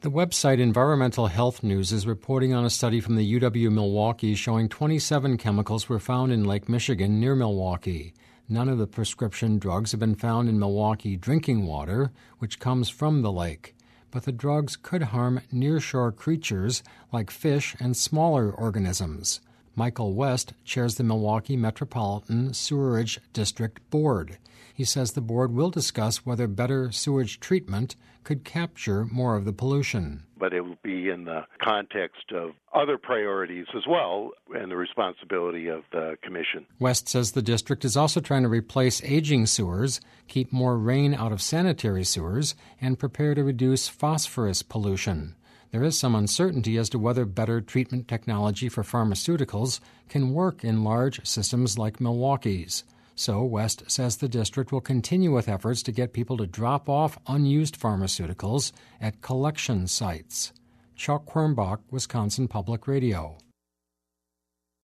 The website Environmental Health News is reporting on a study from the UW-Milwaukee showing 27 chemicals were found in Lake Michigan near Milwaukee. None of the prescription drugs have been found in Milwaukee drinking water, which comes from the lake. But the drugs could harm nearshore creatures like fish and smaller organisms. Michael West chairs the Milwaukee Metropolitan Sewerage District Board. He says the board will discuss whether better sewage treatment could capture more of the pollution. But it will be in the context of other priorities as well and the responsibility of the commission. West says the district is also trying to replace aging sewers, keep more rain out of sanitary sewers, and prepare to reduce phosphorus pollution. There is some uncertainty as to whether better treatment technology for pharmaceuticals can work in large systems like Milwaukee's. So West says the district will continue with efforts to get people to drop off unused pharmaceuticals at collection sites. Chuck Quirmbach, Wisconsin Public Radio.